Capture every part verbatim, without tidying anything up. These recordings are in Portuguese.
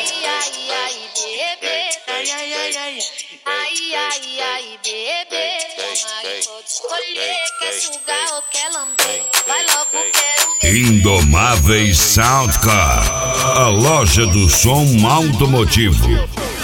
ai, ai, bebê. Ai, ai, ai, ai. Ai, ai, ai, bebê. Ai, pode escolher, quer sugar ou quer lamber. Vai logo, quero me. Indomáveis Soundcar, a loja do som automotivo.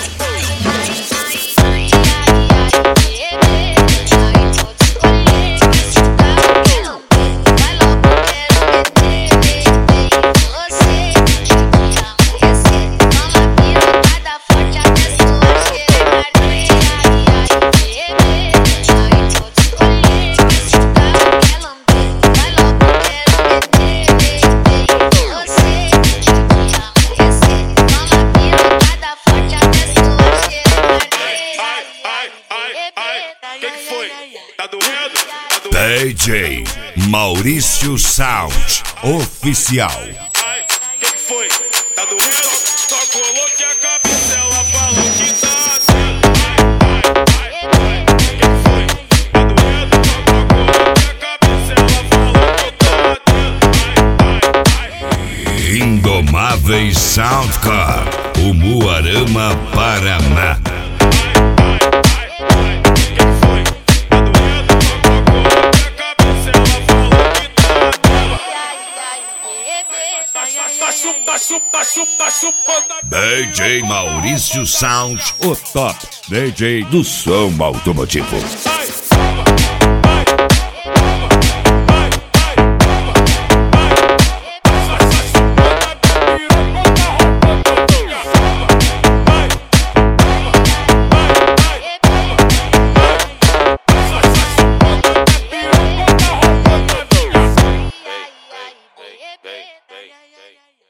D J Maurício Sound Oficial. Ai, que que foi? Tá doendo? Só coloquei a cabeça, ela falou que tá doendo. Ai, ai, ai, que que foi? Tá doendo? Só coloquei a cabeça, ela falou que tá doendo. Ai, ai, ai. Indomáveis Soundcar, o Umuarama, Paraná. Chupa, chupa, chupa, chupa. D J Maurício Sound, o top D J do som automotivo. Ai,